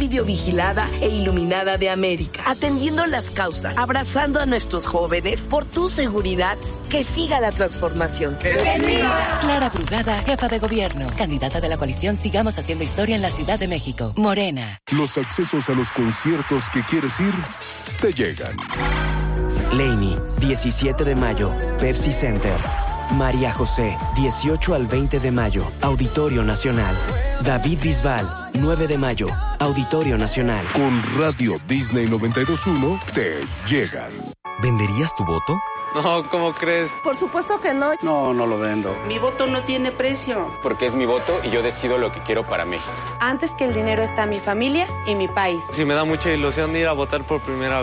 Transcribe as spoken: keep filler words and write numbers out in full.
videovigilada e iluminada de América, atendiendo las causas, abrazando a nuestros jóvenes. Por tu seguridad, que siga la transformación. Clara Brugada, jefa de gobierno, candidata de la coalición Sigamos Haciendo Historia en la Ciudad de México. Morena. Los accesos a los conciertos que quieres ir te llegan. Laney, diecisiete de mayo, Pepsi Center. María José, dieciocho al veinte de mayo, Auditorio Nacional. David Bisbal, nueve de mayo, Auditorio Nacional. Con Radio Disney noventa y dos punto uno te llegan. ¿Venderías tu voto? No, ¿cómo crees? Por supuesto que no. No, no lo vendo. Mi voto no tiene precio. Porque es mi voto y yo decido lo que quiero para México. Antes que el dinero está mi familia y mi país. Sí, me da mucha ilusión ir a votar por primera vez.